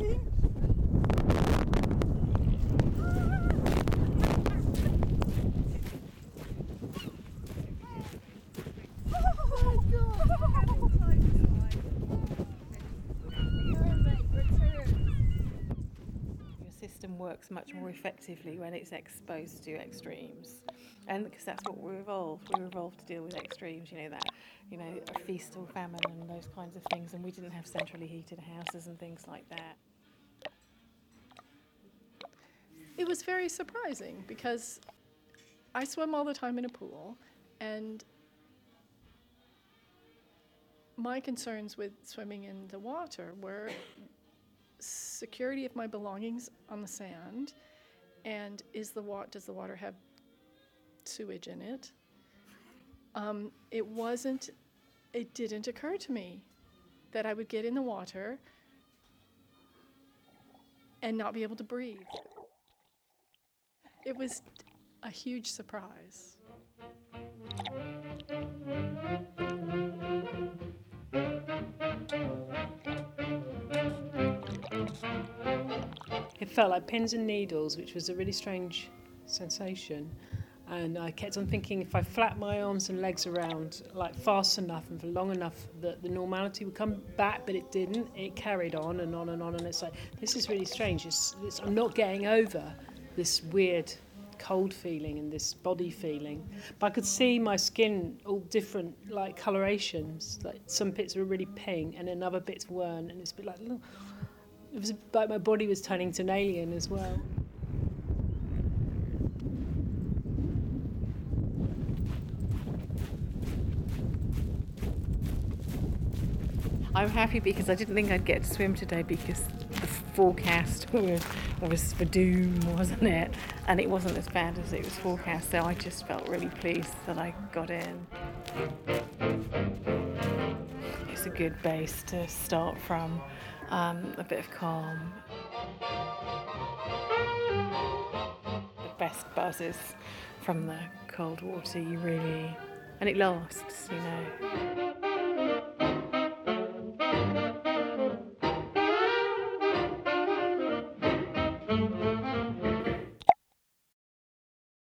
exciting. Your system works much more effectively when it's exposed to extremes, and because that's what we're evolved. We're evolved to deal with extremes, a feast or famine and those kinds of things, and we didn't have centrally heated houses and things like that. It was very surprising because I swim all the time in a pool, and my concerns with swimming in the water were security of my belongings on the sand, and does the water have sewage in it? It didn't occur to me that I would get in the water and not be able to breathe. It was a huge surprise. It felt like pins and needles, which was a really strange sensation. And I kept on thinking if I flapped my arms and legs around like fast enough and for long enough that the normality would come back, but it didn't. It carried on and on and on, and it's like, this is really strange. I'm not getting over this weird cold feeling and this body feeling. But I could see my skin all different like colorations. Like some bits were really pink and then other bits weren't, and it's a bit like, it was like my body was turning to an alien as well. I'm happy because I didn't think I'd get to swim today because the forecast was for doom, wasn't it? And it wasn't as bad as it was forecast, so I just felt really pleased that I got in. It's a good base to start from, a bit of calm. The best buzz is from the cold water, and it lasts,